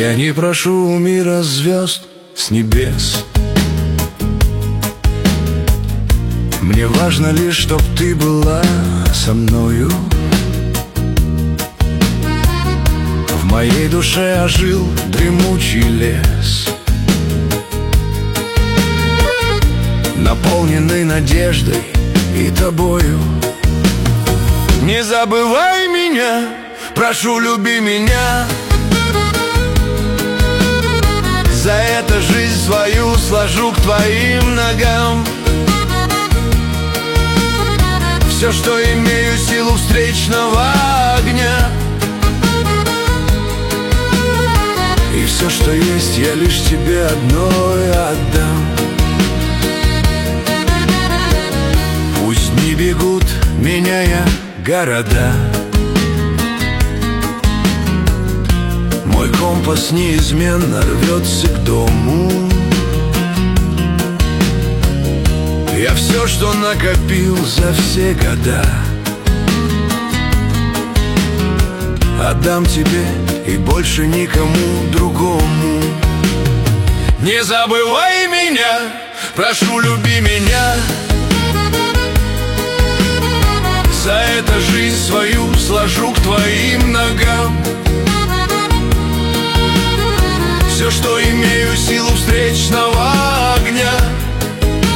Я не прошу у мира звезд с небес. Мне важно лишь, чтоб ты была со мною. В моей душе ожил дремучий лес, наполненный надеждой и тобою. Не забывай меня, прошу, люби меня. За это жизнь свою сложу к твоим ногам. Все, что имею, силу встречного огня. И все, что есть, я лишь тебе одной отдам. Пусть не бегут, меняя города, мой компас неизменно рвется к дому. Я все, что накопил за все года, отдам тебе и больше никому другому. Не забывай меня, прошу, люби меня. За это жизнь свою сложу к твоим ногам. Все, что имею, силу встречного огня.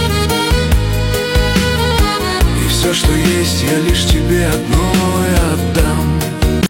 И все, что есть, я лишь тебе одной отдам.